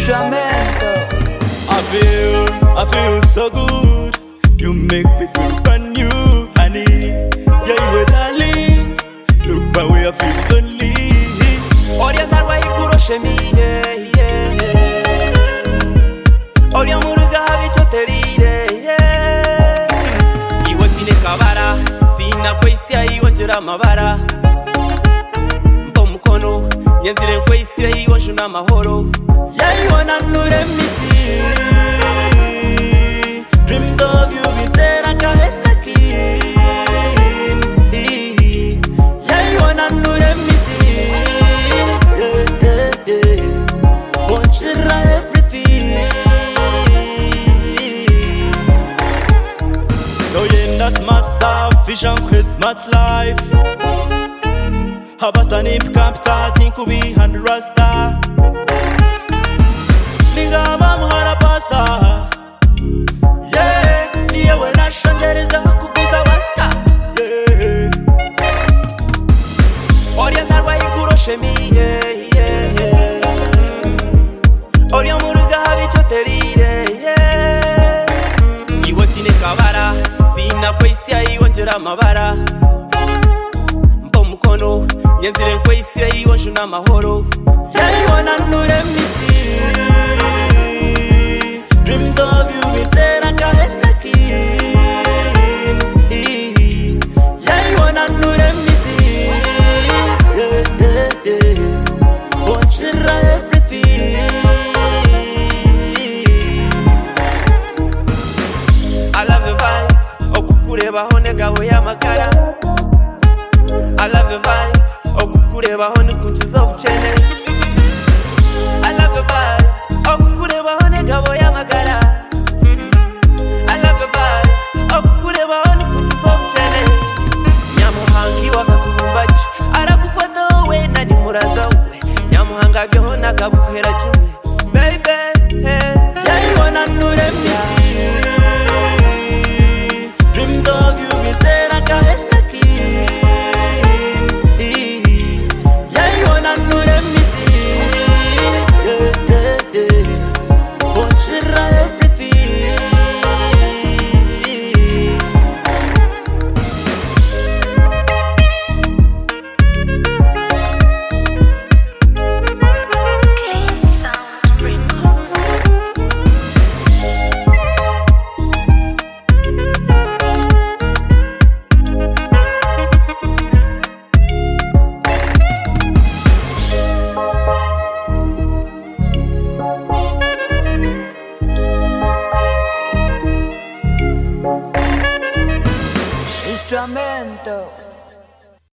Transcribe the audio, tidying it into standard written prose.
Instrumento. I feel so good. You make me feel brand new, honey. Yeah, you a darling. Look my way, I feel lonely. Oria zarwa ikuroshe miye, Oria muruga habichoterire, Iwo tine kabara, tina kwestia iwo njira mabara. Mpo mukono, nyezire kwestia iwo njuna mahoro. Yeah, iwo nanure misi. Dreams of you be tera kahena ki. Yeah, iwo nanure misi. Won't you try everything? No, you're not smart stuff, vision quest, smart life. Habasanip kapta, think we hand rasta. Nigga, mam hara pasta. Yeah, yeah, when I shun there is a kubisa wasta. Yeah. Oria zarwa ikuroshe miye, Oria muruga habichoterire, Iwo tine kabara, tina kwestia iwo njira mabara. Mpo mukono, nyezire kwestia iwo njuna mahoro. Yeah, iwo nanure misi. Dreams of you be tera kahena ki. Yeah, iwo nanure misi. Won't you try everything? I love your vibe, okukureba hone gabo y'amakara. I love your vibe, okukureba hone kuntuza obuchene. I love your vibe, okukureba hone gabo y'amakara. I love your vibe, okukureba hone kuntuza obuchene. Nyamuhangi wakakurumbachi, arakukwata wowe nani muraza we. Nyamuhanga byona kabukwera kimwe. Baby, hey, yeah, you wanna know them missing. Dreams of you be tera kahena ki. Yeah, you wanna know them missing. Won't you try everything? Clean Sound Records. Instrumento.